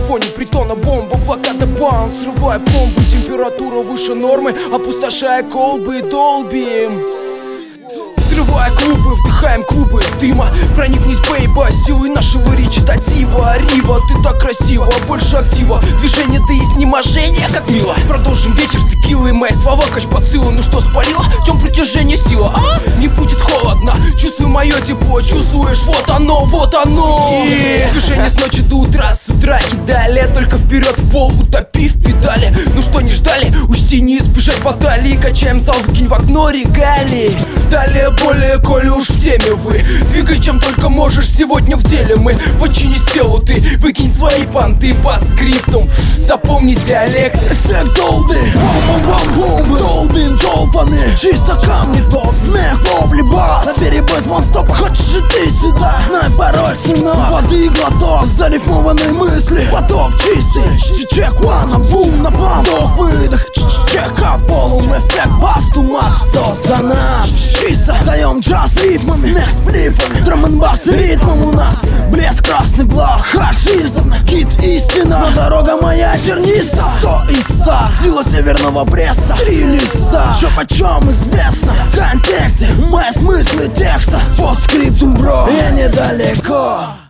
фоне притона бомба, блокада бан, срывая пломбу. Температура выше нормы, опустошая колбы, долбим. Взрывая клубы, вдыхаем клубы дыма. Проникнись, бейба, силой нашего речитатива. Рива, ты так красиво, больше актива. Движение до изнеможения, как мило. Продолжим вечер текилой, мои слова кач-бацилла. Ну что, спалила? В чем притяжение сила? Не будет холодно, чувствуй мое тепло. Чувствуешь, вот оно, вот оно. Движение с ночи до утра, с утра и далее. Только вперед в пол, утопив педали. Ну что, не ждали? Учти, не избежать баталии. Качаем зал, выкинь в окно регалии. Далее более, коли уж в теме вы. Двигай, чем только можешь, сегодня в деле мы. Подчинись телу ты, выкинь свои понты по скриптум. Запомни диалект. Эффект долби, бум-бум-бум-бум. Долбим толпами, чисто камни, ток, смех, вопли, бас. Наперебой с ван-стопа, хочешь и ты сюда. Знай пароль, сына, воды глоток. Зарифмованные мысли, поток чистый. Чек, ванна, бум, напам. Вдох-выдох, чека, волум. Эффект бас, макс, тот за нас. Чисто даем джаз рифмами, смех с плифами. Драм-н-бас ритмом у нас. Блеск, красный глаз, хаш издавна. Кит истина, но дорога моя терниста. 100 из 100, сила северного пресса. 3 листа, чё почем известно. В контексте, мои смыслы текста. По скриптум, бро, я недалеко.